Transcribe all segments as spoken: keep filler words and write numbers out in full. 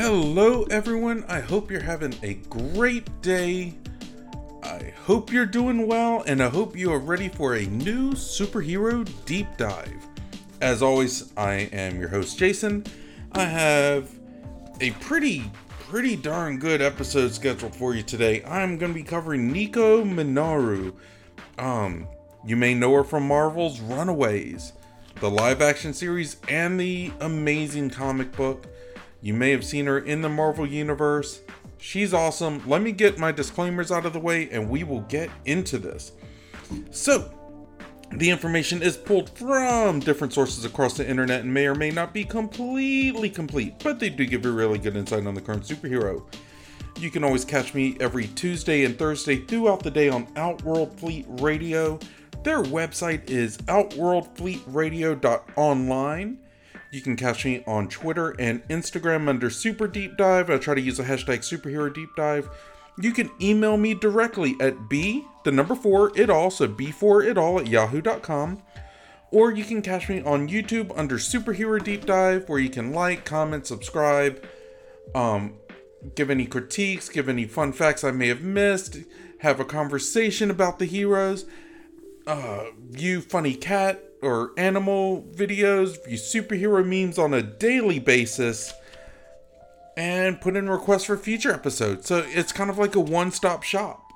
Hello everyone, I hope you're having a great day. I hope you're doing well, and I hope you are ready for a new superhero deep dive. As always, I am your host Jason. I have a pretty, pretty darn good episode scheduled for you today. I'm going to be covering Nico Minoru. Um, you may know her from Marvel's Runaways, the live action series, and the amazing comic book. You may have seen her in the Marvel Universe. She's awesome. Let me get my disclaimers out of the way and we will get into this. So, the information is pulled from different sources across the internet and may or may not be completely complete, but they do give you really good insight on the current superhero. You can always catch me every Tuesday and Thursday throughout the day on Outworld Fleet Radio. Their website is outworld fleet radio dot online. You can catch me on Twitter and Instagram under Super Deep Dive. I try to use the hashtag Superhero Deep Dive. You can email me directly at b, the number four, it all, so b four it all at yahoo dot com. Or you can catch me on YouTube under Superhero Deep Dive, where you can like, comment, subscribe, um, give any critiques, give any fun facts I may have missed, have a conversation about the heroes, uh, view funny cat or animal videos, view superhero memes on a daily basis, and put in requests for future episodes. So it's kind of like a one-stop shop.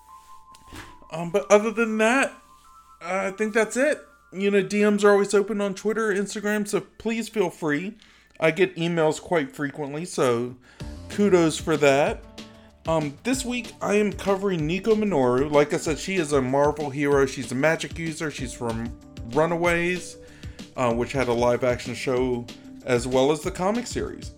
Um, but other than that, I think that's it. You know, D Ms are always open on Twitter, Instagram, so please feel free. I get emails quite frequently, so kudos for that. Um, this week I am covering Nico Minoru. Like I said, she is a Marvel hero. She's a magic user. She's from Runaways, uh, which had a live action show as well as the comic series.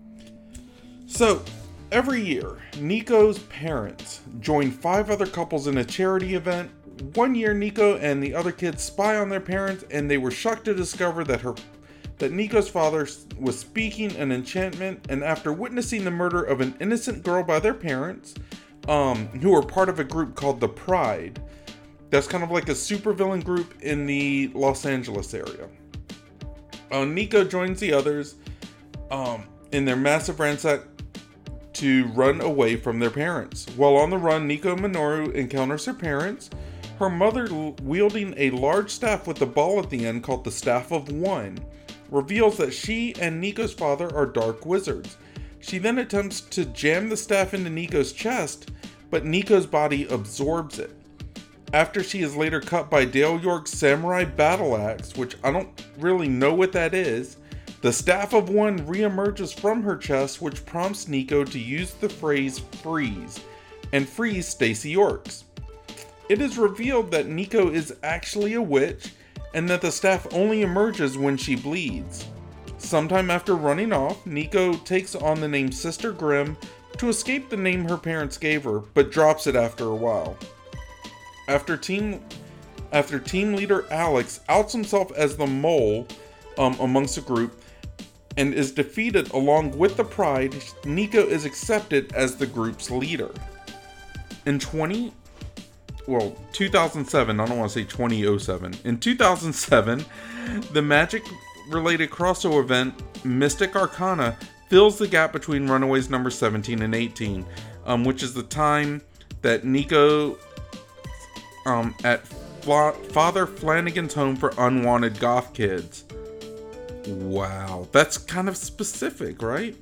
So, every year, Nico's parents join five other couples in a charity event. One year, Nico and the other kids spy on their parents, and they were shocked to discover that her that Nico's father was speaking an enchantment, and after witnessing the murder of an innocent girl by their parents, um, who were part of a group called the Pride. That's kind of like a supervillain group in the Los Angeles area. Uh, Nico joins the others um, in their massive ransack to run away from their parents. While on the run, Nico Minoru encounters her parents, her mother wielding a large staff with a ball at the end called the Staff of One, reveals that she and Nico's father are dark wizards. She then attempts to jam the staff into Nico's chest, but Nico's body absorbs it. After she is later cut by Dale York's samurai battle axe, which I don't really know what that is, the Staff of One reemerges from her chest, which prompts Nico to use the phrase freeze, and freeze Stacy Yorks. It is revealed that Nico is actually a witch, and that the staff only emerges when she bleeds. Sometime after running off, Nico takes on the name Sister Grimm to escape the name her parents gave her, but drops it after a while. After team, after team leader Alex outs himself as the mole um, amongst the group and is defeated along with the Pride, Nico is accepted as the group's leader. In twenty, well, two thousand seven, I don't want to say twenty oh seven. In two thousand seven, the magic-related crossover event Mystic Arcana fills the gap between Runaways number seventeen and eighteen, um, which is the time that Nico Um, at Fla- Father Flanagan's home for unwanted goth kids. Wow, that's kind of specific, right?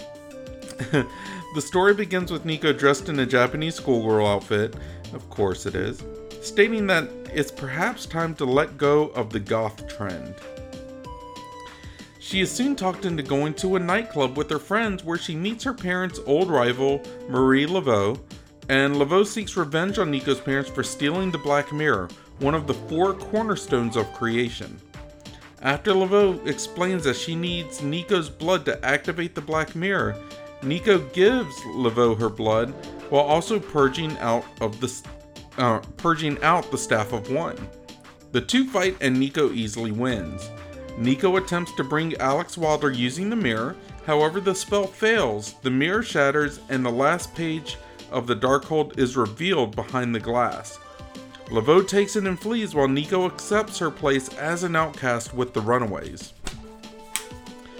The story begins with Nico dressed in a Japanese schoolgirl outfit, of course it is, stating that it's perhaps time to let go of the goth trend. She is soon talked into going to a nightclub with her friends where she meets her parents' old rival, Marie Laveau, and Laveau seeks revenge on Nico's parents for stealing the Black Mirror, one of the four cornerstones of creation. After Laveau explains that she needs Nico's blood to activate the Black Mirror, Nico gives Laveau her blood while also purging out of the uh, purging out the Staff of One. The two fight and Nico easily wins. Nico attempts to bring Alex Wilder using the mirror, however the spell fails, the mirror shatters, and the last page of the Darkhold is revealed behind the glass. Laveau takes it and flees while Nico accepts her place as an outcast with the Runaways.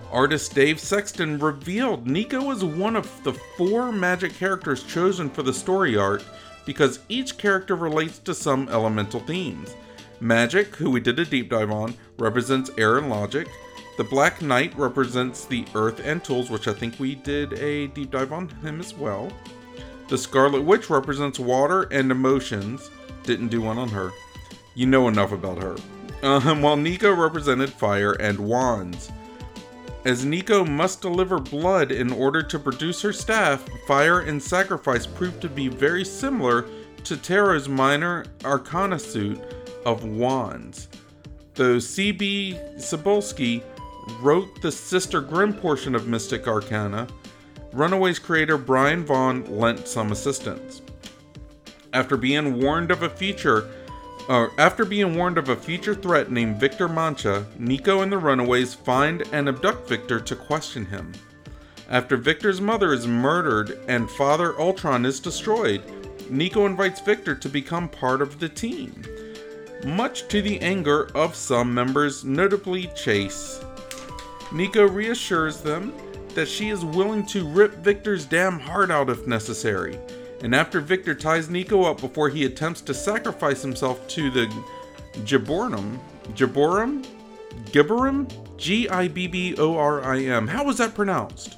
Artist Dave Sexton revealed Nico is one of the four magic characters chosen for the story art because each character relates to some elemental themes. Magic, who we did a deep dive on, represents air and logic. The Black Knight represents the earth and tools, which I think we did a deep dive on him as well. The Scarlet Witch represents water and emotions. Didn't do one on her. You know enough about her. Um, while Nico represented fire and wands. As Nico must deliver blood in order to produce her staff, fire and sacrifice proved to be very similar to Tarot's minor arcana suit of wands. Though C B Cebulski wrote the Sister Grimm portion of Mystic Arcana, Runaways creator Brian Vaughan lent some assistance. After being warned of a future Uh, after being warned of a future threat named Victor Mancha, Nico and the Runaways find and abduct Victor to question him. After Victor's mother is murdered and Father Ultron is destroyed, Nico invites Victor to become part of the team, much to the anger of some members, notably Chase. Nico reassures them that she is willing to rip Victor's damn heart out if necessary. And after Victor ties Nico up before he attempts to sacrifice himself to the Gibborim, Gibborim? Gibborim? G I B B O R I M. How was that pronounced?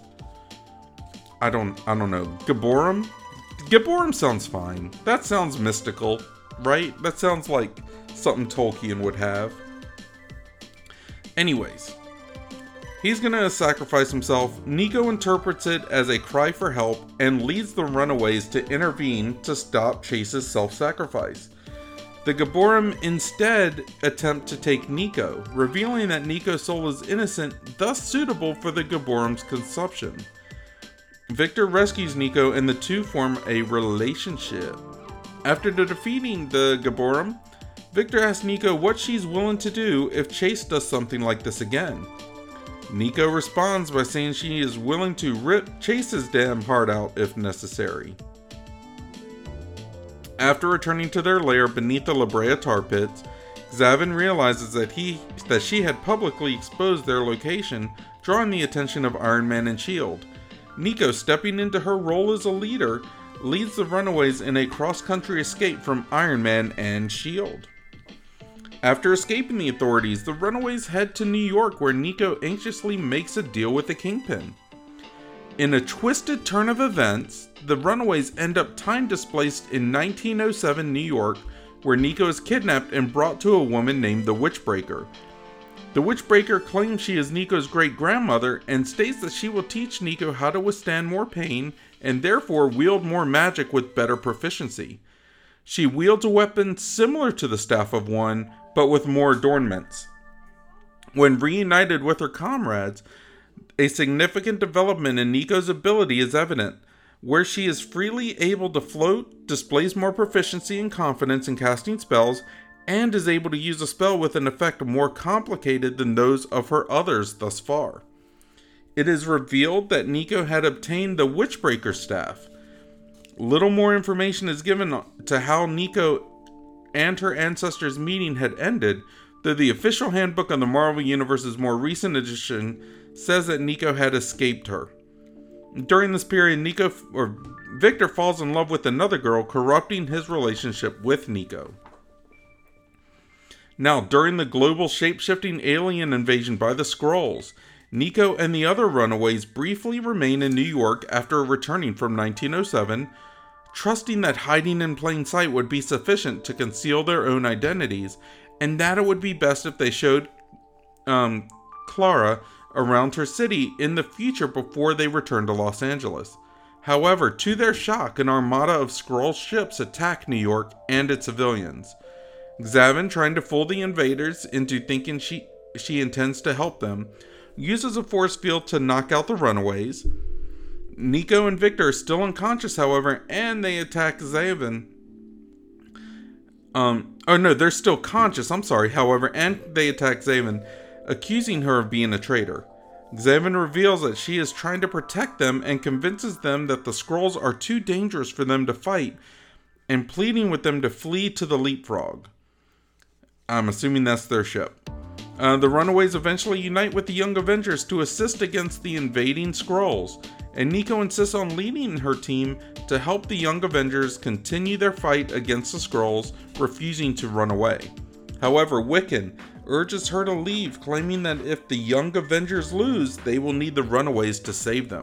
I don't, I don't know. Gibborim? Gibborim sounds fine. That sounds mystical, right? That sounds like something Tolkien would have. Anyways. He's gonna sacrifice himself. Nico interprets it as a cry for help and leads the Runaways to intervene to stop Chase's self-sacrifice. The Gibborim instead attempt to take Nico, revealing that Nico's soul is innocent, thus suitable for the Gibborim's consumption. Victor rescues Nico and the two form a relationship. After defeating the Gibborim, Victor asks Nico what she's willing to do if Chase does something like this again. Nico responds by saying she is willing to rip Chase's damn heart out if necessary. After returning to their lair beneath the La Brea tar pits, Xavin realizes that he that she had publicly exposed their location, drawing the attention of Iron Man and S H I E L D. Nico, stepping into her role as a leader, leads the Runaways in a cross-country escape from Iron Man and S H I E L D. After escaping the authorities, the Runaways head to New York, where Nico anxiously makes a deal with the Kingpin. In a twisted turn of events, the Runaways end up time displaced in nineteen oh seven New York, where Nico is kidnapped and brought to a woman named the Witchbreaker. The Witchbreaker claims she is Nico's great-grandmother and states that she will teach Nico how to withstand more pain and therefore wield more magic with better proficiency. She wields a weapon similar to the Staff of One, but with more adornments. When reunited with her comrades, a significant development in Nico's ability is evident, where she is freely able to float, displays more proficiency and confidence in casting spells, and is able to use a spell with an effect more complicated than those of her others thus far. It is revealed that Nico had obtained the Witchbreaker staff. Little more information is given to how Nico and her ancestors' meeting had ended, though the official handbook on the Marvel Universe's more recent edition says that Nico had escaped her. During this period, Nico or Victor falls in love with another girl, corrupting his relationship with Nico. Now, during the global shape-shifting alien invasion by the Skrulls, Nico and the other Runaways briefly remain in New York after returning from nineteen oh seven, trusting that hiding in plain sight would be sufficient to conceal their own identities, and that it would be best if they showed um, Clara around her city in the future before they returned to Los Angeles. However, to their shock, an armada of Skrull ships attack New York and its civilians. Xavin, trying to fool the invaders into thinking she, she intends to help them, uses a force field to knock out the Runaways. Nico and Victor are still unconscious, however, and they attack Xavin. Um, oh no, they're still conscious, I'm sorry, however, and they attack Xavin, accusing her of being a traitor. Xavin reveals that she is trying to protect them and convinces them that the Skrulls are too dangerous for them to fight, and pleading with them to flee to the Leapfrog. I'm assuming that's their ship. Uh, the Runaways eventually unite with the Young Avengers to assist against the invading Skrulls, and Nico insists on leading her team to help the Young Avengers continue their fight against the Skrulls, refusing to run away. However, Wiccan urges her to leave, claiming that if the Young Avengers lose, they will need the Runaways to save them.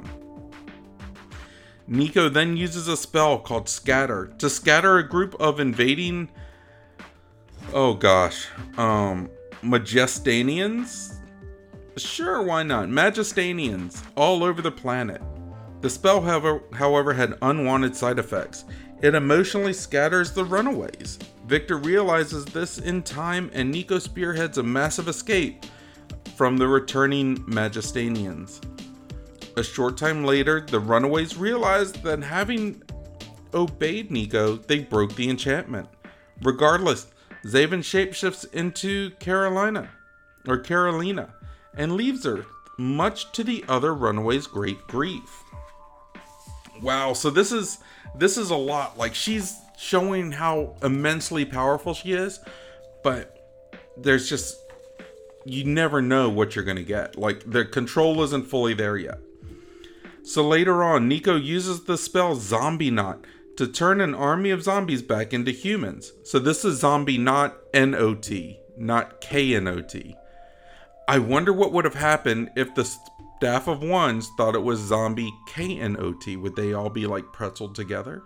Nico then uses a spell called Scatter to scatter a group of invading, oh gosh, um, Majestanians? Sure, why not? Majestanians all over the planet. The spell, however, however, had unwanted side effects. It emotionally scatters the Runaways. Victor realizes this in time, and Nico spearheads a massive escape from the returning Majestanians. A short time later, the Runaways realize that having obeyed Nico, they broke the enchantment. Regardless, Zaven shapeshifts into Carolina, or Carolina, and leaves Earth, much to the other Runaways' great grief. Wow, so this is this is a lot. Like, she's showing how immensely powerful she is, but there's just, you never know what you're gonna get. Like, the control isn't fully there yet. So later on, Nico uses the spell Zombie Knot to turn an army of zombies back into humans. So this is Zombie Knot N O T, not K N O T. I wonder what would have happened if the Staff of Ones thought it was Zombie K N O T. Would they all be like pretzeled together?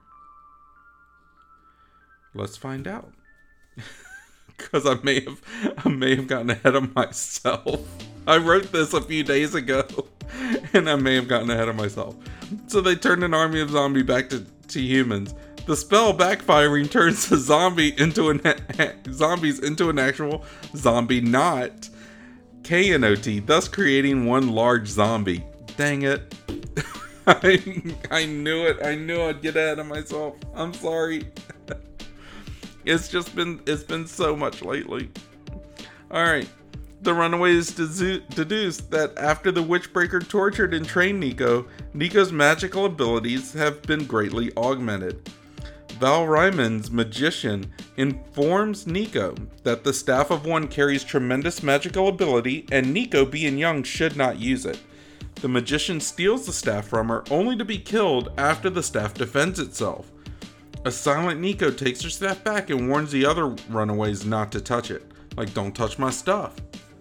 Let's find out. Because I may have I may have gotten ahead of myself. I wrote this a few days ago, and I may have gotten ahead of myself. So they turned an army of zombie back to, to humans. The spell backfiring turns the zombie into an zombies into an actual zombie knot, K N O T, thus creating one large zombie. Dang it. I, I knew it. I knew I'd get ahead of myself. I'm sorry. It's just been, it's been so much lately. Alright. The Runaways deduce that after the Witchbreaker tortured and trained Nico, Nico's magical abilities have been greatly augmented. Val Ryman's magician informs Nico that the Staff of One carries tremendous magical ability, and Nico, being young, should not use it. The magician steals the staff from her, only to be killed after the staff defends itself. A silent Nico takes her staff back and warns the other Runaways not to touch it. Like, don't touch my stuff.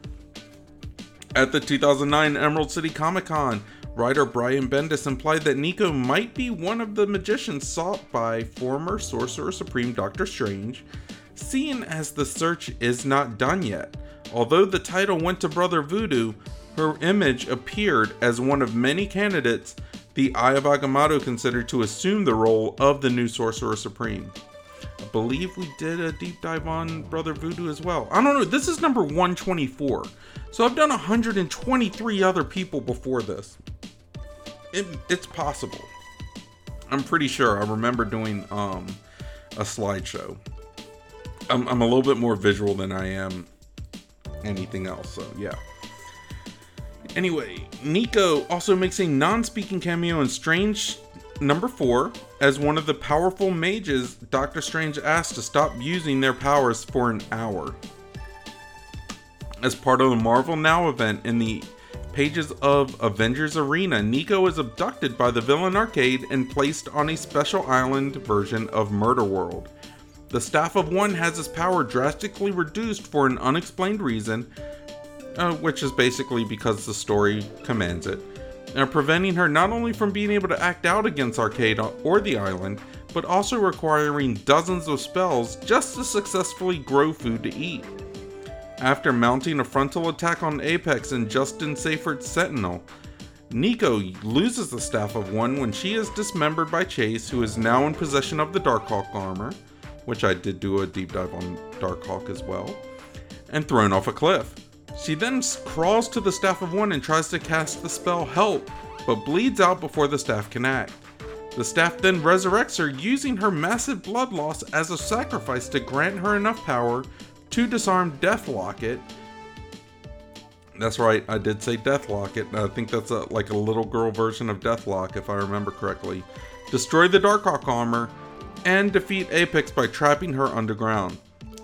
At the two thousand nine Emerald City Comic Con, writer Brian Bendis implied that Nico might be one of the magicians sought by former Sorcerer Supreme Doctor Strange, seeing as the search is not done yet. Although the title went to Brother Voodoo, her image appeared as one of many candidates the Eye of Agamotto considered to assume the role of the new Sorcerer Supreme. I believe we did a deep dive on Brother Voodoo as well. I don't know, this is number one twenty-four. So I've done one hundred twenty-three other people before this. It, it's possible. I'm pretty sure I remember doing um, a slideshow. I'm, I'm a little bit more visual than I am anything else, so yeah. Anyway, Nico also makes a non-speaking cameo in Strange number four as one of the powerful mages Doctor Strange asked to stop using their powers for an hour. As part of the Marvel Now event in the pages of Avengers Arena, Nico is abducted by the Villain Arcade and placed on a special island version of Murder World. The Staff of One has its power drastically reduced for an unexplained reason, uh, which is basically because the story commands it, uh, preventing her not only from being able to act out against Arcade or the island, but also requiring dozens of spells just to successfully grow food to eat. After mounting a frontal attack on Apex and Justin Seyffert's Sentinel, Nico loses the Staff of One when she is dismembered by Chase, who is now in possession of the Darkhawk armor, which I did do a deep dive on Darkhawk as well, and thrown off a cliff. She then crawls to the Staff of One and tries to cast the spell Help, but bleeds out before the staff can act. The staff then resurrects her, using her massive blood loss as a sacrifice to grant her enough power to disarm Deathlocket. That's right, I did say Deathlocket. I think that's a, like a little girl version of Deathlock, if I remember correctly. Destroy the Darkhawk armor, and defeat Apex by trapping her underground.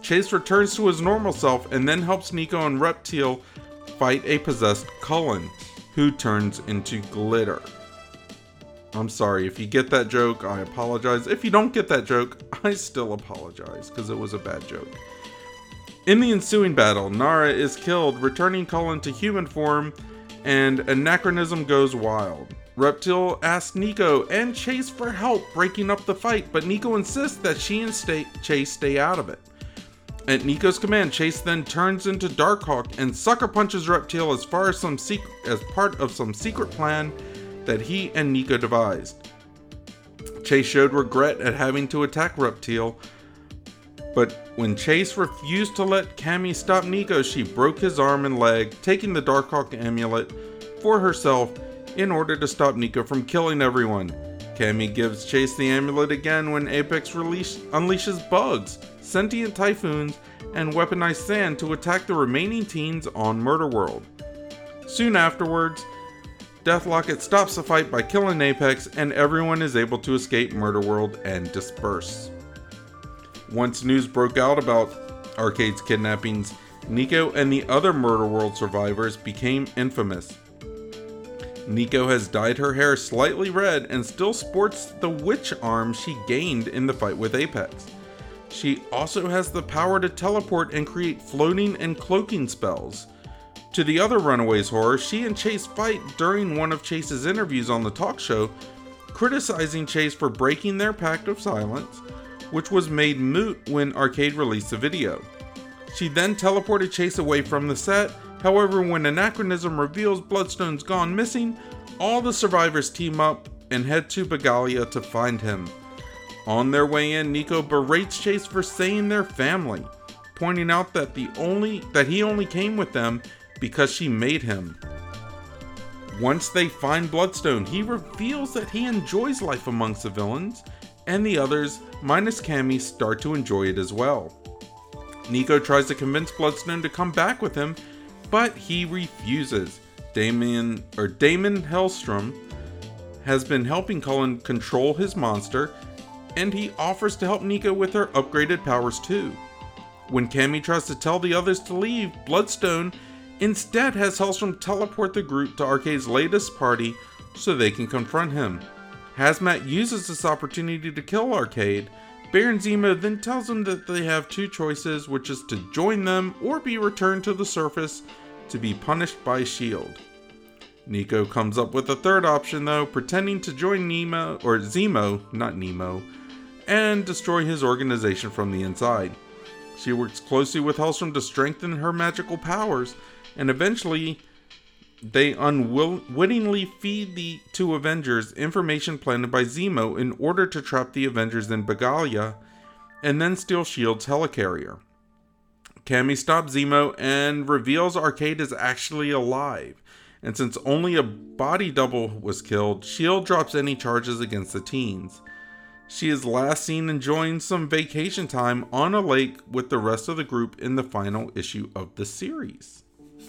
Chase returns to his normal self and then helps Nico and Reptile fight a possessed Cullen, who turns into glitter. I'm sorry, if you get that joke, I apologize. If you don't get that joke, I still apologize, because it was a bad joke. In the ensuing battle, Nara is killed, returning Cullen to human form, and Anachronism goes wild. Reptile asks Nico and Chase for help breaking up the fight, but Nico insists that she and stay, Chase stay out of it. At Nico's command, Chase then turns into Darkhawk and sucker punches Reptile as far as some sec- as part of some secret plan that he and Nico devised. Chase showed regret at having to attack Reptile, but when Chase refused to let Cammy stop Nico, she broke his arm and leg, taking the Darkhawk amulet for herself in order to stop Nico from killing everyone. Cammy gives Chase the amulet again when Apex release, unleashes bugs, sentient typhoons, and weaponized sand to attack the remaining teens on Murder World. Soon afterwards, Deathlocket stops the fight by killing Apex, and everyone is able to escape Murder World and disperse. Once news broke out about Arcade's kidnappings, Nico and the other Murder World survivors became infamous. Nico has dyed her hair slightly red and still sports the witch arm she gained in the fight with Apex. She also has the power to teleport and create floating and cloaking spells. To the other Runaways' horror, she and Chase fight during one of Chase's interviews on the talk show, criticizing Chase for breaking their pact of silence, which was made moot when Arcade released the video. She then teleported Chase away from the set. However, when Anachronism reveals Bloodstone's gone missing, all the survivors team up and head to Begalia to find him. On their way in, Nico berates Chase for saying their family, pointing out that the only that he only came with them because she made him. Once they find Bloodstone, he reveals that he enjoys life amongst the villains, and the others, minus Cammy, start to enjoy it as well. Nico tries to convince Bloodstone to come back with him, but he refuses. Damien, or Damon Hellstrom has been helping Cullen control his monster, and he offers to help Nico with her upgraded powers too. When Cammy tries to tell the others to leave, Bloodstone instead has Hellstrom teleport the group to Arcade's latest party so they can confront him. Hazmat uses this opportunity to kill Arcade. Baron Zemo then tells them that they have two choices, which is to join them or be returned to the surface to be punished by S H I E L D. Nico comes up with a third option though, pretending to join Nemo, or Zemo, not Nemo, and destroy his organization from the inside. She works closely with Hellstrom to strengthen her magical powers, and eventually they unwittingly feed the two Avengers information planted by Zemo in order to trap the Avengers in Begalia, and then steal S H I E L D's helicarrier. Cammy stops Zemo and reveals Arcade is actually alive, and since only a body double was killed, S H I E L D drops any charges against the teens. She is last seen enjoying some vacation time on a lake with the rest of the group in the final issue of the series.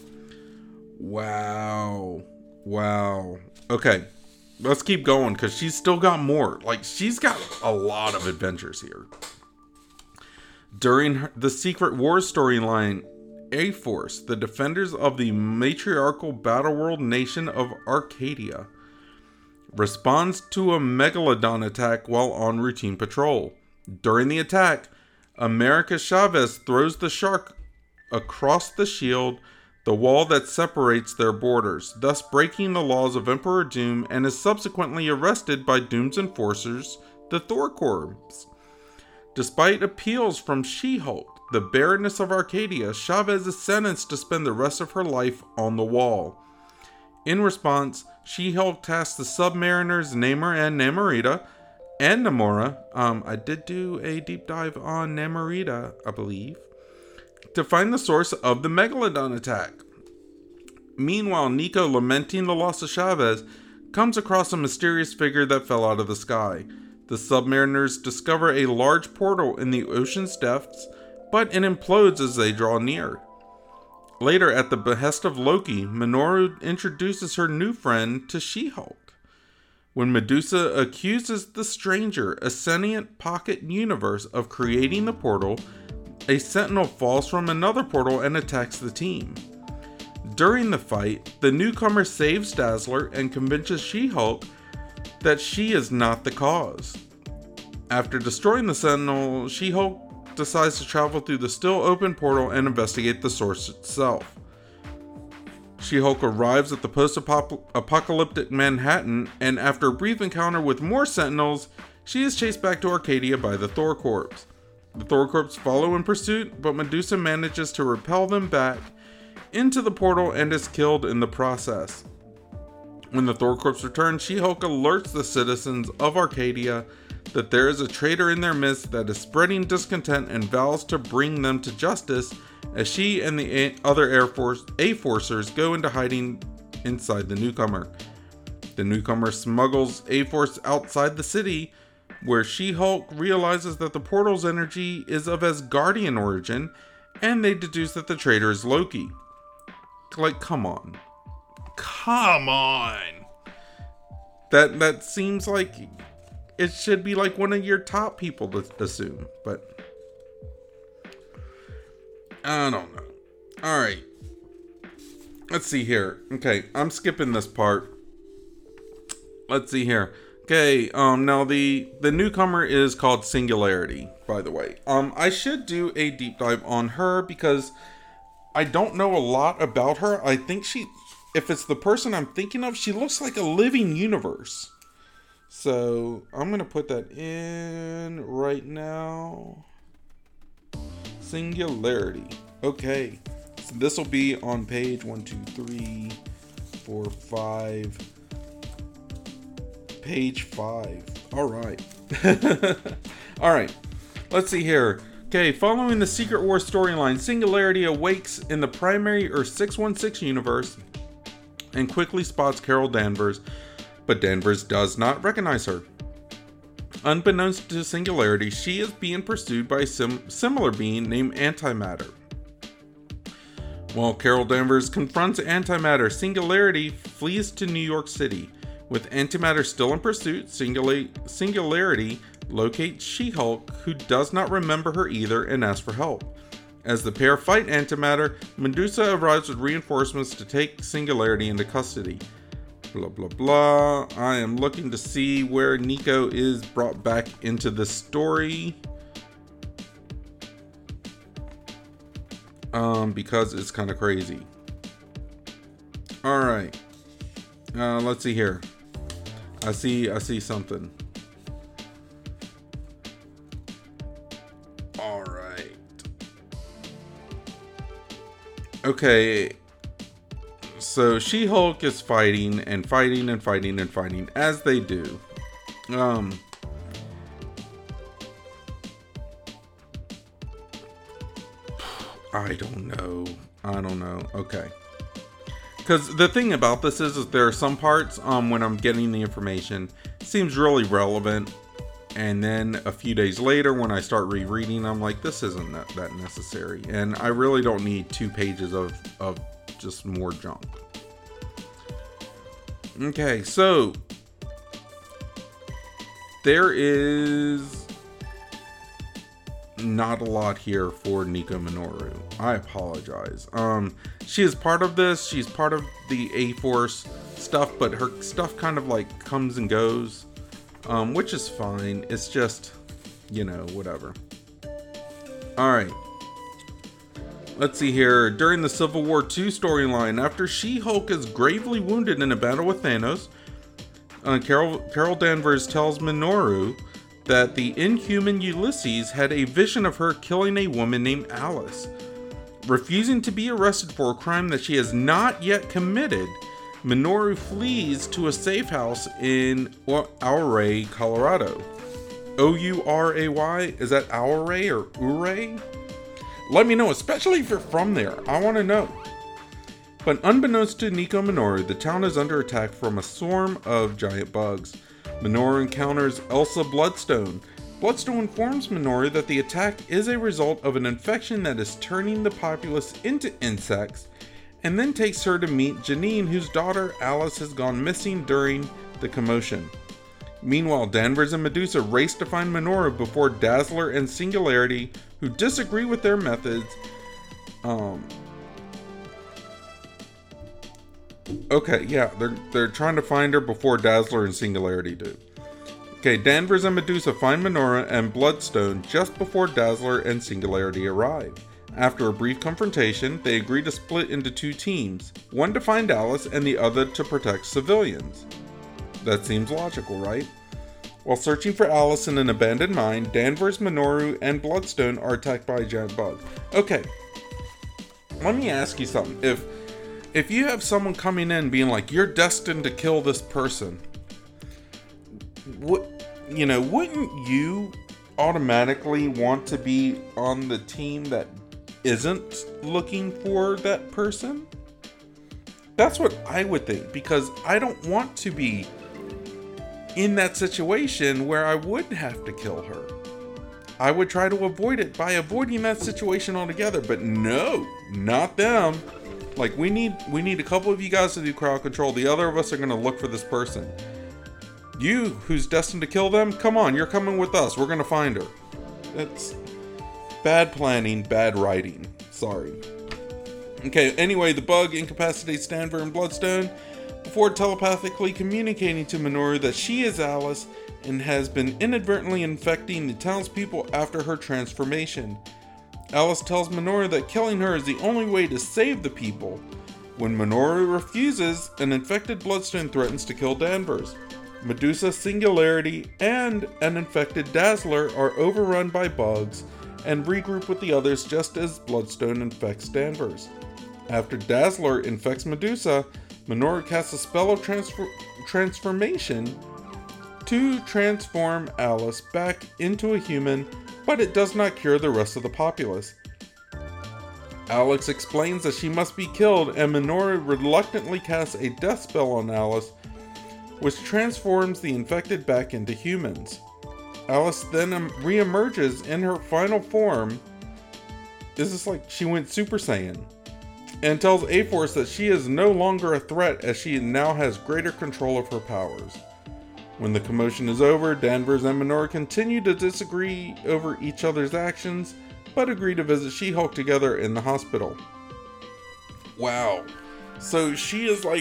Wow. Wow. Okay, let's keep going because she's still got more. Like, she's got a lot of adventures here. During her, the Secret Wars storyline, A-Force, the defenders of the matriarchal Battleworld nation of Arcadia, responds to a Megalodon attack while on routine patrol. During the attack, America Chavez throws the shark across the shield, the wall that separates their borders, thus breaking the laws of Emperor Doom, and is subsequently arrested by Doom's enforcers, the Thor Corps. Despite appeals from She-Hulk, the Baroness of Arcadia, Chavez is sentenced to spend the rest of her life on the wall. In response, She-Hulk tasks the Submariners Namor and Namorita, and Namora, um, I did do a deep dive on Namorita, I believe, to find the source of the Megalodon attack. Meanwhile, Nico, lamenting the loss of Chavez, comes across a mysterious figure that fell out of the sky. The Submariners discover a large portal in the ocean's depths, but it implodes as they draw near. Later, at the behest of Loki, Minoru introduces her new friend to She-Hulk. When Medusa accuses the Stranger, a sentient pocket universe, of creating the portal, a Sentinel falls from another portal and attacks the team. During the fight, the newcomer saves Dazzler and convinces She-Hulk that she is not the cause. After destroying the Sentinel, She-Hulk decides to travel through the still open portal and investigate the source itself. She-Hulk arrives at the post-apocalyptic Manhattan, and after a brief encounter with more Sentinels, she is chased back to Arcadia by the Thor Corps. The Thor Corps follow in pursuit, but Medusa manages to repel them back into the portal and is killed in the process. When the Thor Corps return, She-Hulk alerts the citizens of Arcadia that there is a traitor in their midst that is spreading discontent and vows to bring them to justice as she and the other Air Force A-Forcers go into hiding inside the newcomer. The newcomer smuggles A-Force outside the city, where She-Hulk realizes that the portal's energy is of Asgardian origin, and they deduce that the traitor is Loki. Like, come on. Come on! That that seems like it should be like one of your top people to assume, but I don't know. Alright. Let's see here. Okay, I'm skipping this part. Let's see here. Okay, um, now the, the newcomer is called Singularity, by the way. Um, I should do a deep dive on her because I don't know a lot about her. I think she, if it's the person I'm thinking of, she looks like a living universe. So, I'm going to put that in right now. Singularity. Okay, so this will be on page one, two, three, four, five. Page five. Alright. Alright. Let's see here. Okay, following the Secret War storyline, Singularity awakes in the primary Earth six one six universe and quickly spots Carol Danvers, but Danvers does not recognize her. Unbeknownst to Singularity, she is being pursued by a sim- similar being named Antimatter. While Carol Danvers confronts Antimatter, Singularity flees to New York City. With Antimatter still in pursuit, Singula- Singularity locates She-Hulk, who does not remember her either, and asks for help. As the pair fight Antimatter, Medusa arrives with reinforcements to take Singularity into custody. Blah blah blah. I am looking to see where Nico is brought back into the story. Um, because it's kind of crazy. Alright. Uh, let's see here. I see, I see something. Alright. Okay. So She-Hulk is fighting and fighting and fighting and fighting, as they do. Um... I don't know. I don't know. Okay. Because the thing about this is, is there are some parts um, when I'm getting the information, seems really relevant. And then a few days later, when I start rereading, I'm like, this isn't that, that necessary. And I really don't need two pages of, of just more junk. Okay, so there is not a lot here for Nico Minoru. I apologize. Um, she is part of this. She's part of the A-Force stuff, but her stuff kind of like comes and goes, um, which is fine. It's just, you know, whatever. All right. Let's see here. During the Civil War two storyline, after She-Hulk is gravely wounded in a battle with Thanos, uh, Carol, Carol Danvers tells Minoru that the Inhuman Ulysses had a vision of her killing a woman named Alice. Refusing to be arrested for a crime that she has not yet committed, Minoru flees to a safe house in Ouray, Colorado. O U R A Y? Is that Ouray or Ouray? Let me know, especially if you're from there. I want to know. But unbeknownst to Nico Minoru, the town is under attack from a swarm of giant bugs. Minoru encounters Elsa Bloodstone. Bloodstone informs Minoru that the attack is a result of an infection that is turning the populace into insects, and then takes her to meet Janine, whose daughter Alice has gone missing during the commotion. Meanwhile, Danvers and Medusa race to find Minoru before Dazzler and Singularity who disagree with their methods. Um, okay, yeah, they're they're trying to find her before Dazzler and Singularity do. Okay, Danvers and Medusa find Minora and Bloodstone just before Dazzler and Singularity arrive. After a brief confrontation, they agree to split into two teams, one to find Alice and the other to protect civilians. That seems logical, right? While searching for Alice in an abandoned mine, Danvers, Minoru, and Bloodstone are attacked by a giant bug. Okay, let me ask you something. If if you have someone coming in being like, you're destined to kill this person, what, you know, wouldn't you automatically want to be on the team that isn't looking for that person? That's what I would think, because I don't want to be in that situation where I would have to kill her. I would try to avoid it by avoiding that situation altogether, but no, not them. Like, we need we need a couple of you guys to do crowd control. The other of us are going to look for this person. You, who's destined to kill them, come on, you're coming with us. We're going to find her. That's bad planning, bad writing. Sorry. Okay, anyway, the bug incapacitates Danvers and Bloodstone before telepathically communicating to Minoru that she is Alice and has been inadvertently infecting the townspeople after her transformation. Alice tells Minoru that killing her is the only way to save the people. When Minoru refuses, an infected Bloodstone threatens to kill Danvers. Medusa, Singularity, and an infected Dazzler are overrun by bugs and regroup with the others just as Bloodstone infects Danvers. After Dazzler infects Medusa, Minoru casts a spell of transfer- transformation to transform Alice back into a human, but it does not cure the rest of the populace. Alex explains that she must be killed, and Minoru reluctantly casts a death spell on Alice, which transforms the infected back into humans. Alice then um, re-emerges in her final form. This is like she went Super Saiyan. And tells A-Force that she is no longer a threat as she now has greater control of her powers. When the commotion is over, Danvers and Minoru continue to disagree over each other's actions, but agree to visit She-Hulk together in the hospital. Wow. So she is like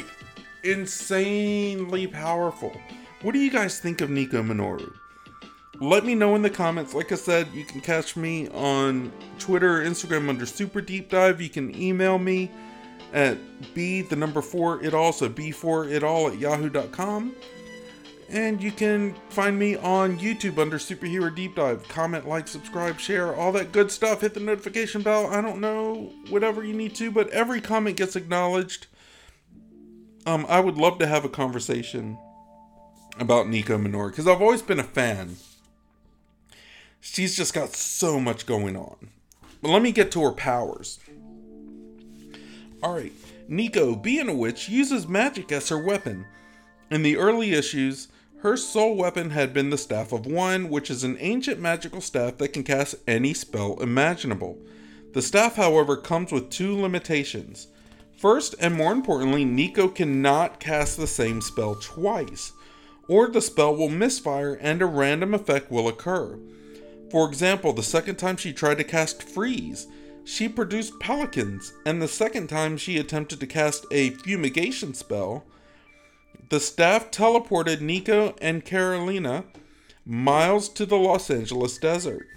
insanely powerful. What do you guys think of Nico Minoru? Let me know in the comments. Like I said, you can catch me on Twitter or Instagram under Super Deep Dive. You can email me at b the number four it all, so b four it all at yahoo dot com. And you can find me on YouTube under Superhero Deep Dive. Comment, like, subscribe, share, all that good stuff. Hit the notification bell. I don't know, whatever you need to, but every comment gets acknowledged. Um, I would love to have a conversation about Nico Minoru, because I've always been a fan. She's just got so much going on. But let me get to her powers. Alright, Nico, being a witch, uses magic as her weapon. In the early issues, her sole weapon had been the Staff of One, which is an ancient magical staff that can cast any spell imaginable. The staff, however, comes with two limitations. First, and more importantly, Nico cannot cast the same spell twice, or the spell will misfire and a random effect will occur. For example, the second time she tried to cast Freeze, she produced pelicans, and the second time she attempted to cast a fumigation spell, the staff teleported Nico and Carolina miles to the Los Angeles desert.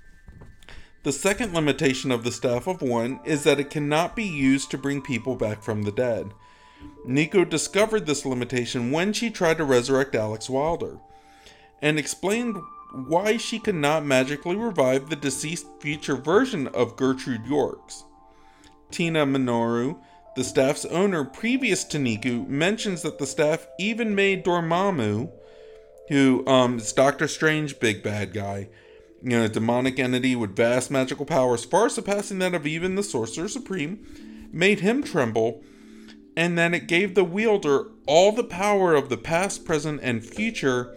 The second limitation of the Staff of One is that it cannot be used to bring people back from the dead. Nico discovered this limitation when she tried to resurrect Alex Wilder, and explained why she could not magically revive the deceased future version of Gertrude Yorks. Tina Minoru, the staff's owner previous to Nico, mentions that the staff even made Dormammu, who um, is Doctor Strange, big bad guy, you know, a demonic entity with vast magical powers far surpassing that of even the Sorcerer Supreme, made him tremble, and then it gave the wielder all the power of the past, present, and future.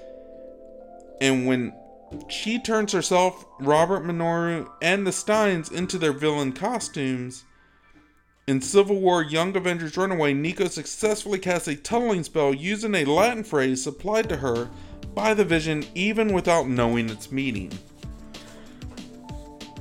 And when she turns herself, Robert Minoru, and the Steins into their villain costumes, in Civil War Young Avengers Runaway, Nico successfully casts a tunneling spell using a Latin phrase supplied to her by the Vision even without knowing its meaning.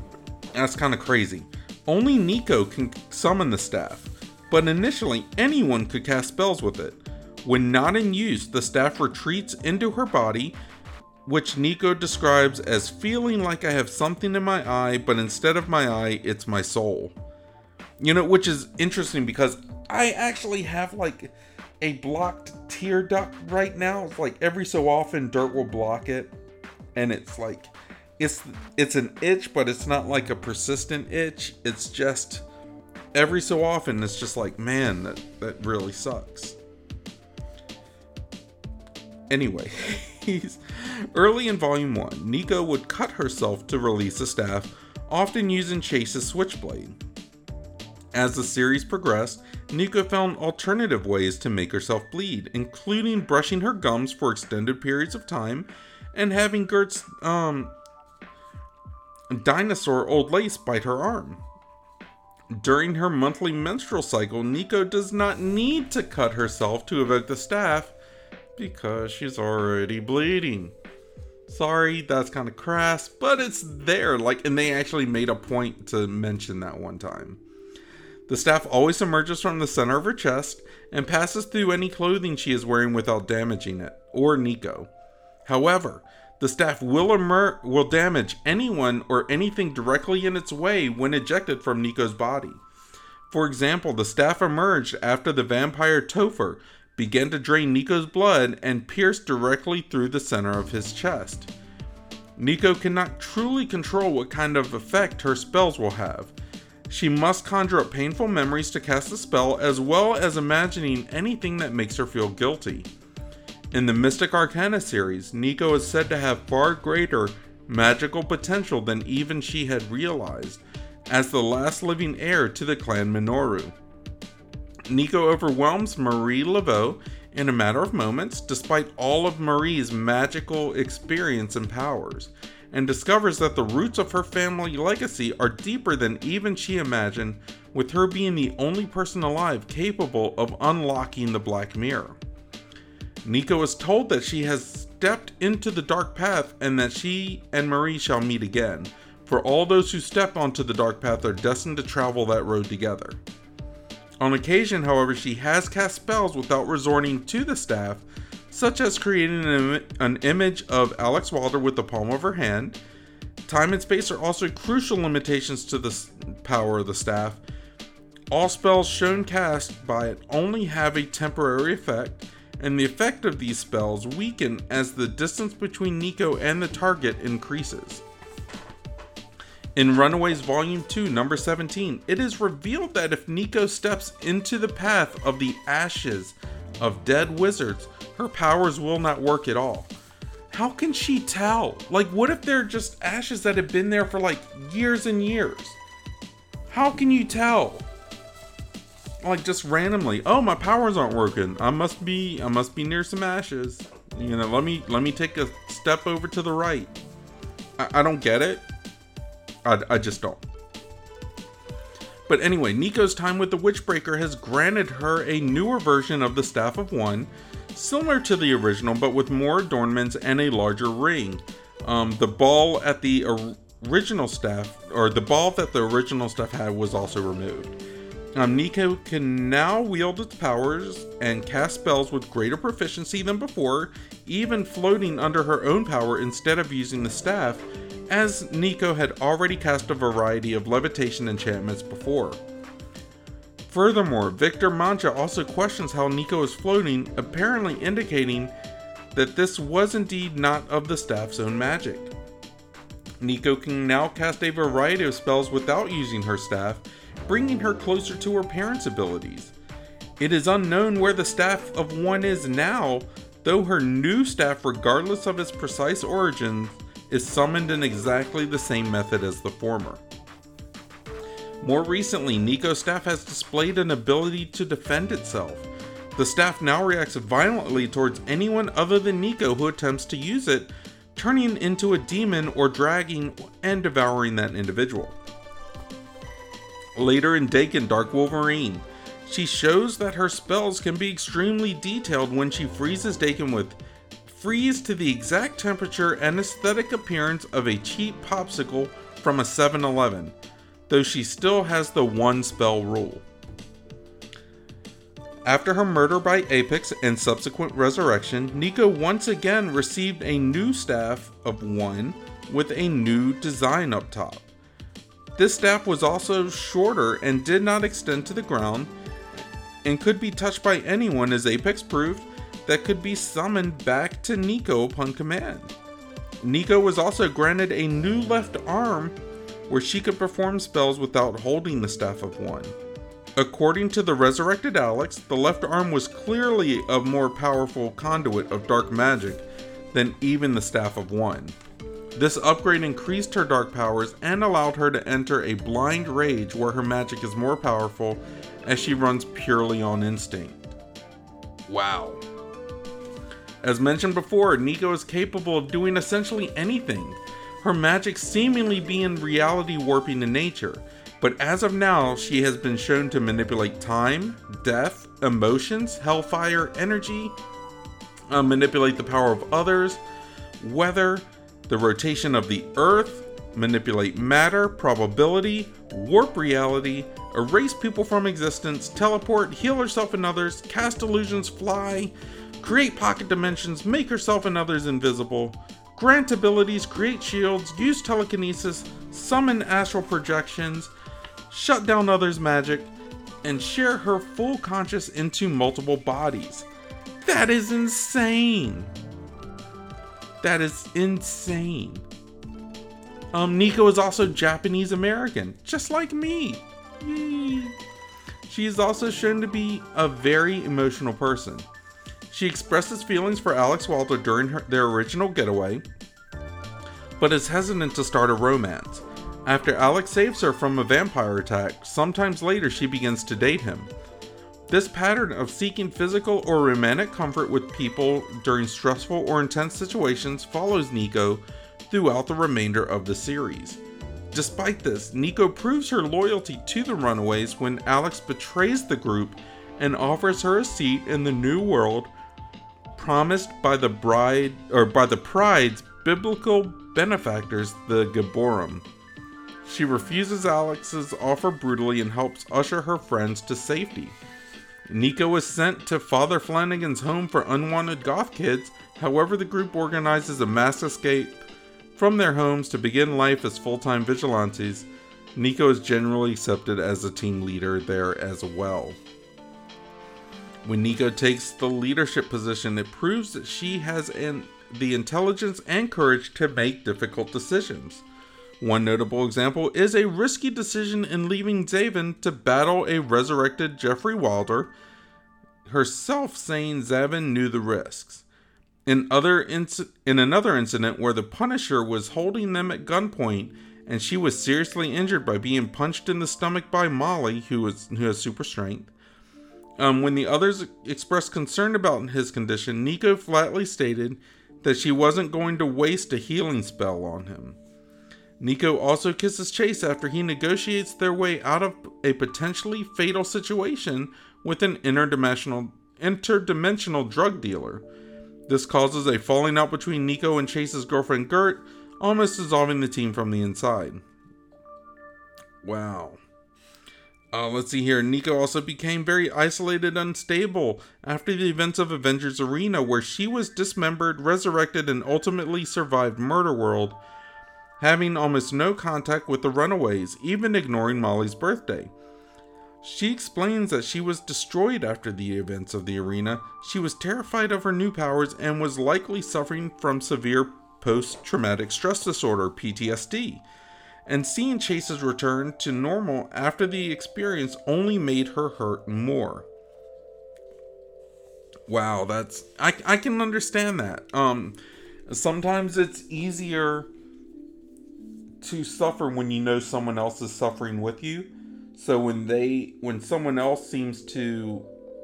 That's kind of crazy. Only Nico can summon the staff, but initially anyone could cast spells with it. When not in use, the staff retreats into her body, which Nico describes as feeling like I have something in my eye, but instead of my eye, it's my soul. You know, which is interesting because I actually have like a blocked tear duct right now. It's like every so often dirt will block it, and it's like it's it's an itch, but it's not like a persistent itch. It's just every so often it's just like, man, that that really sucks. Anyway, early in volume one, Nico would cut herself to release a staff, often using Chase's switchblade. As the series progressed, Nico found alternative ways to make herself bleed, including brushing her gums for extended periods of time and having Gert's um, dinosaur Old Lace bite her arm. During her monthly menstrual cycle, Nico does not need to cut herself to evoke the staff because she's already bleeding. Sorry, that's kind of crass, but it's there, like, and they actually made a point to mention that one time. The staff always emerges from the center of her chest and passes through any clothing she is wearing without damaging it, or Nico. However, the staff will emer- will damage anyone or anything directly in its way when ejected from Nico's body. For example, the staff emerged after the vampire Topher began to drain Nico's blood and pierced directly through the center of his chest. Nico cannot truly control what kind of effect her spells will have. She must conjure up painful memories to cast the spell, as well as imagining anything that makes her feel guilty. In the Mystic Arcana series, Nico is said to have far greater magical potential than even she had realized, as the last living heir to the clan Minoru. Nico overwhelms Marie Laveau in a matter of moments, despite all of Marie's magical experience and powers, and discovers that the roots of her family legacy are deeper than even she imagined, with her being the only person alive capable of unlocking the Black Mirror. Nico is told that she has stepped into the dark path and that she and Marie shall meet again, for all those who step onto the dark path are destined to travel that road together. On occasion, however, she has cast spells without resorting to the staff, such as creating an, Im- an image of Alex Wilder with the palm of her hand. Time and space are also crucial limitations to the s- power of the staff. All spells shown cast by it only have a temporary effect, and the effect of these spells weaken as the distance between Nico and the target increases. In Runaways Volume two, Number seventeen, it is revealed that if Nico steps into the path of the ashes of dead wizards, her powers will not work at all. How can she tell? Like, what if they're just ashes that have been there for like years and years? How can you tell? Like, just randomly, oh, my powers aren't working. I must be, I must be near some ashes. You know, let me, let me take a step over to the right. I, I don't get it. I, I just don't. But anyway, Nico's time with the Witchbreaker has granted her a newer version of the Staff of One, similar to the original, but with more adornments and a larger ring. Um, the ball at the original staff, or the ball that the original staff had, was also removed. Um, Nico can now wield its powers and cast spells with greater proficiency than before, even floating under her own power instead of using the staff, as Nico had already cast a variety of levitation enchantments before. Furthermore, Victor Mancha also questions how Nico is floating, apparently indicating that this was indeed not of the staff's own magic. Nico can now cast a variety of spells without using her staff, bringing her closer to her parents' abilities. It is unknown where the Staff of One is now, though her new staff, regardless of its precise origins, is summoned in exactly the same method as the former. More recently, Nico's staff has displayed an ability to defend itself. The staff now reacts violently towards anyone other than Nico who attempts to use it, turning into a demon or dragging and devouring that individual. Later in Daken Dark Wolverine, she shows that her spells can be extremely detailed when she freezes Daken with freeze to the exact temperature and aesthetic appearance of a cheap popsicle from a seven eleven, though she still has the one spell rule. After her murder by Apex and subsequent resurrection, Nico once again received a new staff of one with a new design up top. This staff was also shorter and did not extend to the ground and could be touched by anyone, as Apex proved that could be summoned back to Nico upon command. Nico was also granted a new left arm where she could perform spells without holding the Staff of One. According to the resurrected Alex, the left arm was clearly a more powerful conduit of dark magic than even the Staff of One. This upgrade increased her dark powers and allowed her to enter a blind rage where her magic is more powerful as she runs purely on instinct. Wow. As mentioned before, Nico is capable of doing essentially anything, her magic seemingly being reality warping in nature, but as of now, she has been shown to manipulate time, death, emotions, hellfire, energy, uh, manipulate the power of others, weather, the rotation of the earth, manipulate matter, probability, warp reality, erase people from existence, teleport, heal herself and others, cast illusions, fly, create pocket dimensions, make herself and others invisible, grant abilities, create shields, use telekinesis, summon astral projections, shut down others' magic, and share her full conscious into multiple bodies. That is insane. That is insane. Um, Nico is also Japanese American, just like me. Yay. She is also shown to be a very emotional person. She expresses feelings for Alex Walter during her, their original getaway, but is hesitant to start a romance. After Alex saves her from a vampire attack, sometimes later she begins to date him. This pattern of seeking physical or romantic comfort with people during stressful or intense situations follows Nico throughout the remainder of the series. Despite this, Nico proves her loyalty to the Runaways when Alex betrays the group and offers her a seat in the new world promised by the bride or by the Pride's biblical benefactors, the Gibborim. She refuses Alex's offer brutally and helps usher her friends to safety. Nico is sent to Father Flanagan's home for unwanted goth kids. However, the group organizes a mass escape from their homes to begin life as full-time vigilantes. Nico is generally accepted as a team leader there as well. When Nico takes the leadership position, it proves that she has an, the intelligence and courage to make difficult decisions. One notable example is a risky decision in leaving Zaven to battle a resurrected Jeffrey Wilder, herself saying Zaven knew the risks. In, other inc- in another incident where the Punisher was holding them at gunpoint and she was seriously injured by being punched in the stomach by Molly, who, was, who has super strength. Um, when the others expressed concern about his condition, Nico flatly stated that she wasn't going to waste a healing spell on him. Nico also kisses Chase after he negotiates their way out of a potentially fatal situation with an interdimensional, interdimensional drug dealer. This causes a falling out between Nico and Chase's girlfriend Gert, almost dissolving the team from the inside. Wow. Uh, let's see here. Nico also became very isolated and unstable after the events of Avengers Arena, where she was dismembered, resurrected, and ultimately survived Murder World, having almost no contact with the Runaways, even ignoring Molly's birthday. She explains that she was destroyed after the events of the arena. She was terrified of her new powers and was likely suffering from severe post-traumatic stress disorder, P T S D. And seeing Chase's return to normal after the experience only made her hurt more. Wow, that's... I, I can understand that. Um, sometimes it's easier to suffer when you know someone else is suffering with you. So when they, when someone else seems to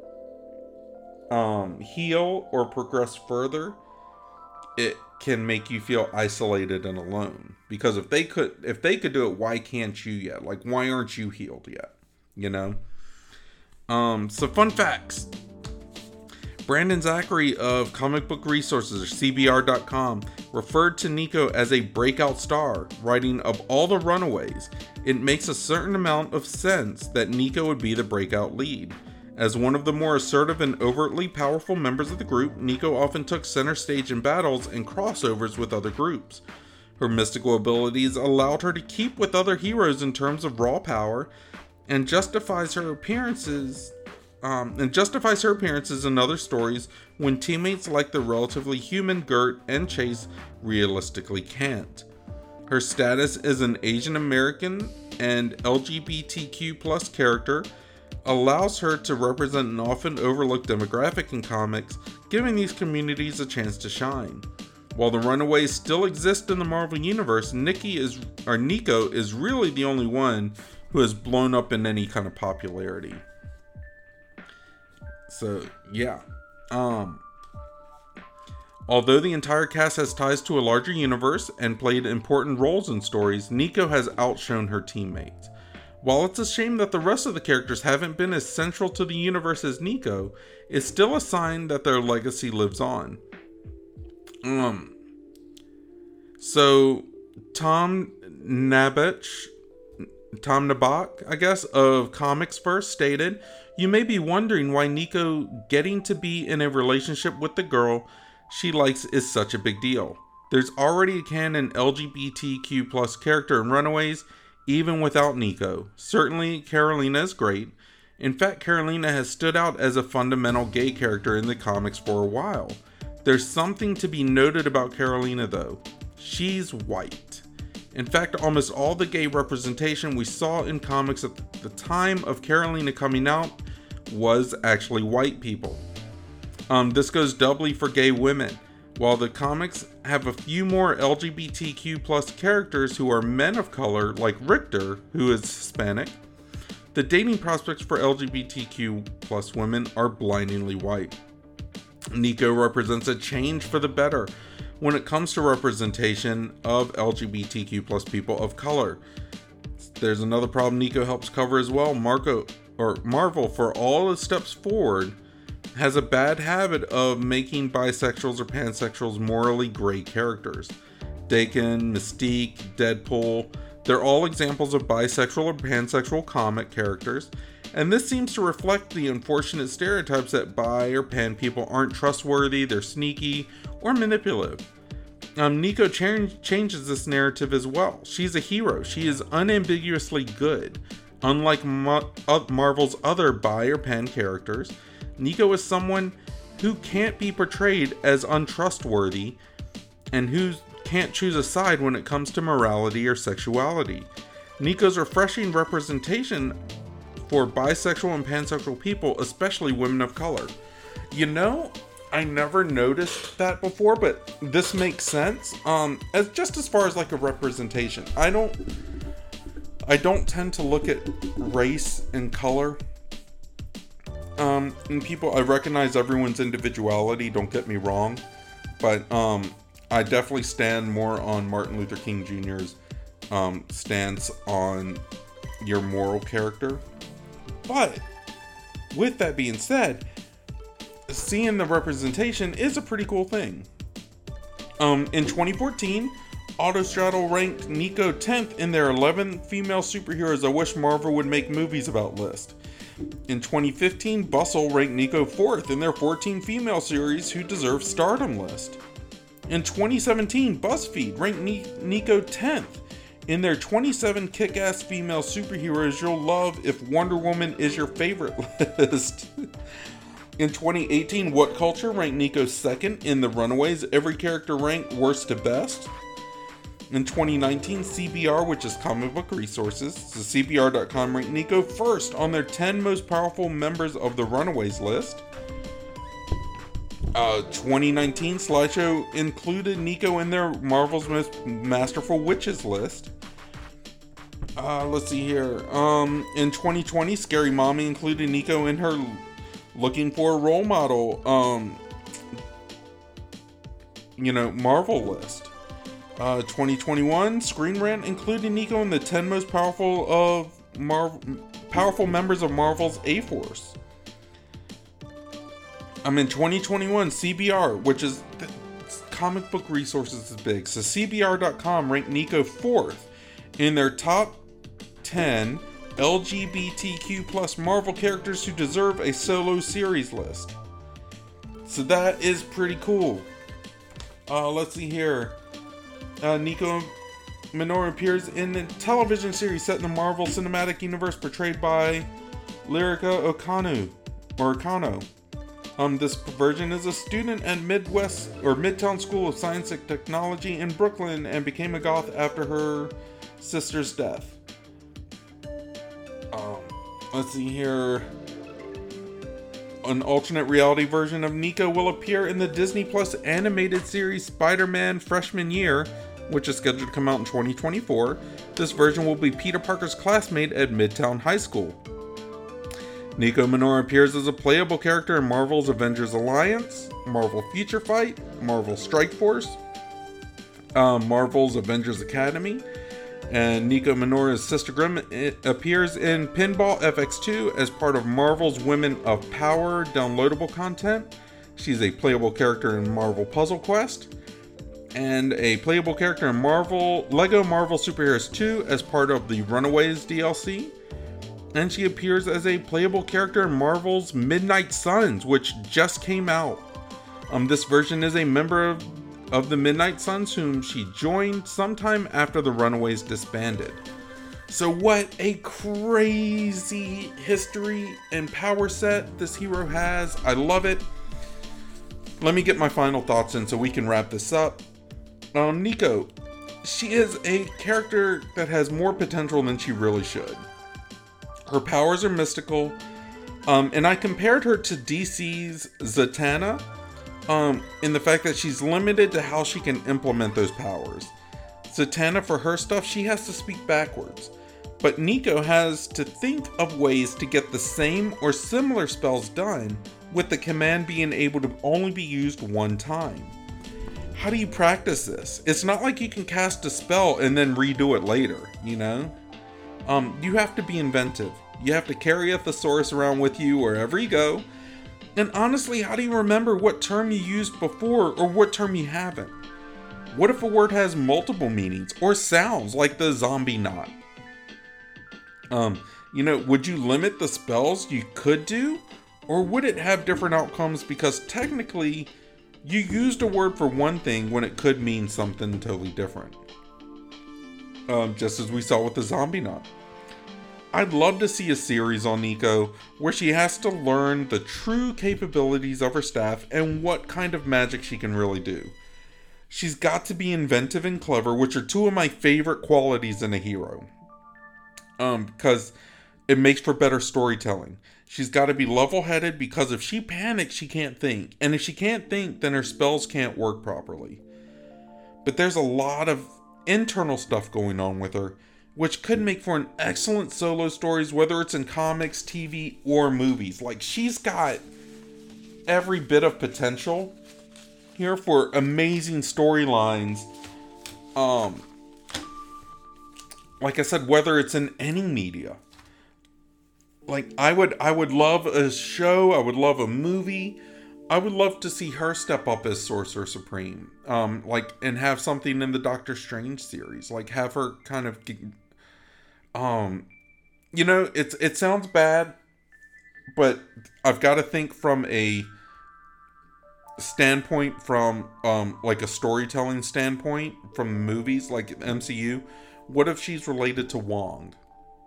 um, heal or progress further, it can make you feel isolated and alone. Because if they could, if they could do it, why can't you yet? Like, why aren't you healed yet? You know. Um. So fun facts. Brandon Zachary of Comic Book Resources, or C B R dot com, referred to Nico as a breakout star, writing of all the Runaways, it makes a certain amount of sense that Nico would be the breakout lead. As one of the more assertive and overtly powerful members of the group, Nico often took center stage in battles and crossovers with other groups. Her mystical abilities allowed her to keep with other heroes in terms of raw power, and justifies her appearances um, and justifies her appearances in other stories when teammates like the relatively human Gert and Chase realistically can't. Her status as an Asian American and L G B T Q plus character allows her to represent an often overlooked demographic in comics, giving these communities a chance to shine. While the Runaways still exist in the Marvel Universe, Nikki is, or Nico is really the only one who has blown up in any kind of popularity. So, yeah. Um, although the entire cast has ties to a larger universe and played important roles in stories, Nico has outshone her teammates. While it's a shame that the rest of the characters haven't been as central to the universe as Nico, it's still a sign that their legacy lives on. Um, so Tom Nabach, Tom Nabach, I guess, of Comics First stated, "You may be wondering why Nico getting to be in a relationship with the girl she likes is such a big deal. There's already a canon L G B T Q plus character in Runaways, even without Nico. Certainly, Carolina is great. In fact, Carolina has stood out as a fundamental gay character in the comics for a while. There's something to be noted about Carolina though. She's white. In fact, almost all the gay representation we saw in comics at the time of Carolina coming out was actually white people. Um, this goes doubly for gay women. While the comics have a few more L G B T Q plus characters who are men of color, like Richter, who is Hispanic, the dating prospects for L G B T Q plus women are blindingly white. Nico represents a change for the better when it comes to representation of L G B T Q plus people of color. There's another problem Nico helps cover as well. Marco or Marvel, for all its steps forward, has a bad habit of making bisexuals or pansexuals morally gray characters. Daken, Mystique, Deadpool, they're all examples of bisexual or pansexual comic characters, and this seems to reflect the unfortunate stereotypes that bi or pan people aren't trustworthy, they're sneaky, or manipulative. Um, Nico ch- changes this narrative as well. She's a hero. She is unambiguously good. Unlike Ma- uh, Marvel's other bi or pan characters, Nico is someone who can't be portrayed as untrustworthy and who can't choose a side when it comes to morality or sexuality. Nico's refreshing representation for bisexual and pansexual people, especially women of color. You know, I never noticed that before, but this makes sense. Um, as just as far as like a representation, I don't, I don't tend to look at race and color. Um, and people, I recognize everyone's individuality, don't get me wrong, but, um, I definitely stand more on Martin Luther King Junior's, um, stance on your moral character. But, with that being said, seeing the representation is a pretty cool thing. Um, in twenty fourteen, Autostraddle ranked Nico tenth in their eleven female superheroes I wish Marvel would make movies about list. In twenty fifteen, Bustle ranked Nico fourth in their fourteen female series who deserve stardom list. In twenty seventeen, BuzzFeed ranked Ni- Nico tenth in their twenty-seven kick-ass female superheroes you'll love if Wonder Woman is your favorite list. In twenty eighteen, What Culture ranked Nico second in the Runaways Every Character ranked worst to best. In twenty nineteen, C B R, which is Comic Book Resources, so C B R dot com ranked Nico first on their ten most powerful members of the Runaways list. Uh, twenty nineteen, Slideshow included Nico in their Marvel's Most Masterful Witches list. Uh, let's see here. Um, in twenty twenty, Scary Mommy included Nico in her Looking for a Role Model, um, you know, Marvel list. Uh, twenty twenty-one, Screen Rant included Nico in the ten most powerful of Marvel, powerful members of Marvel's A-Force. I'm in twenty twenty-one, C B R, which is comic book resources is big. So C B R dot com ranked Nico fourth in their top ten L G B T Q plus Marvel characters who deserve a solo series list. So that is pretty cool. Uh, let's see here. Uh, Nico Minoru appears in a television series set in the Marvel Cinematic Universe portrayed by Lyrica Okano. Or Okano. Um, this version is a student at Midwest or Midtown School of Science and Technology in Brooklyn and became a goth after her sister's death. Um, let's see here. An alternate reality version of Nico will appear in the Disney Plus animated series Spider-Man Freshman Year, which is scheduled to come out in twenty twenty-four. This version will be Peter Parker's classmate at Midtown High School. Nico Minoru appears as a playable character in Marvel's Avengers Alliance, Marvel Future Fight, Marvel Strike Force, um, Marvel's Avengers Academy, and Nico Minoru's sister Grimm appears in Pinball F X two as part of Marvel's Women of Power downloadable content. She's a playable character in Marvel Puzzle Quest, and a playable character in Marvel Lego Marvel Superheroes two as part of the Runaways D L C. And she appears as a playable character in Marvel's Midnight Suns, which just came out. Um, this version is a member of, of the Midnight Suns, whom she joined sometime after the Runaways disbanded. So what a crazy history and power set this hero has. I love it. Let me get my final thoughts in so we can wrap this up. Um, Nico, she is a character that has more potential than she really should. Her powers are mystical, um, and I compared her to D C's Zatanna um, in the fact that she's limited to how she can implement those powers. Zatanna, for her stuff, she has to speak backwards, but Nico has to think of ways to get the same or similar spells done, with the command being able to only be used one time. How do you practice this? It's not like you can cast a spell and then redo it later, you know? Um, you have to be inventive. You have to carry a thesaurus around with you wherever you go. And honestly, how do you remember what term you used before or what term you haven't? What if a word has multiple meanings or sounds like the zombie knot? Um, you know, would you limit the spells you could do? Or would it have different outcomes because technically you used a word for one thing when it could mean something totally different? Um, just as we saw with the zombie knot. I'd love to see a series on Nico where she has to learn the true capabilities of her staff and what kind of magic she can really do. She's got to be inventive and clever, which are two of my favorite qualities in a hero. Um, because it makes for better storytelling. She's got to be level-headed because if she panics, she can't think. And if she can't think, then her spells can't work properly. But there's a lot of internal stuff going on with her, which could make for an excellent solo stories, whether it's in comics, T V, or movies. Like, she's got every bit of potential here for amazing storylines. Um, like I said, whether it's in any media. Like, I would, I would love a show, I would love a movie. I would love to see her step up as Sorcerer Supreme. Um, like, and have something in the Doctor Strange series. Like, have her kind of... Um, you know, it's it sounds bad, but I've got to think from a standpoint, from um, like a storytelling standpoint, from movies like M C U. What if she's related to Wong?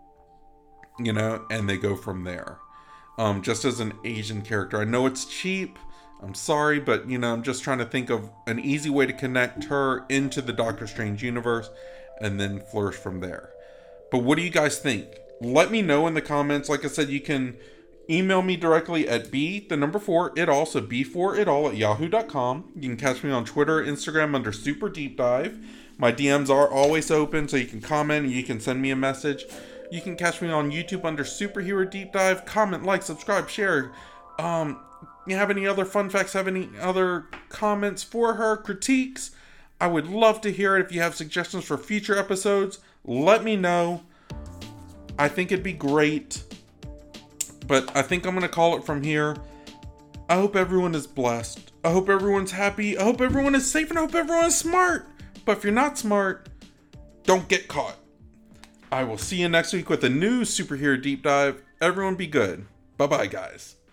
You know, and they go from there. Um, just as an Asian character. I know it's cheap. I'm sorry, but you know, I'm just trying to think of an easy way to connect her into the Doctor Strange universe and then flourish from there. But what do you guys think? Let me know in the comments. Like I said, you can email me directly at b, the number four, it all, so b four it all at yahoo dot com. You can catch me on Twitter, Instagram under Super Deep Dive. My D Ms are always open, so you can comment and you can send me a message. You can catch me on YouTube under Superhero Deep Dive. Comment, like, subscribe, share. Um, you have any other fun facts, have any other comments for her, critiques? I would love to hear it. If you have suggestions for future episodes, let me know. I think it'd be great. But I think I'm going to call it from here. I hope everyone is blessed. I hope everyone's happy. I hope everyone is safe, and I hope everyone is smart. But if you're not smart, don't get caught. I will see you next week with a new superhero deep dive. Everyone be good. Bye-bye, guys.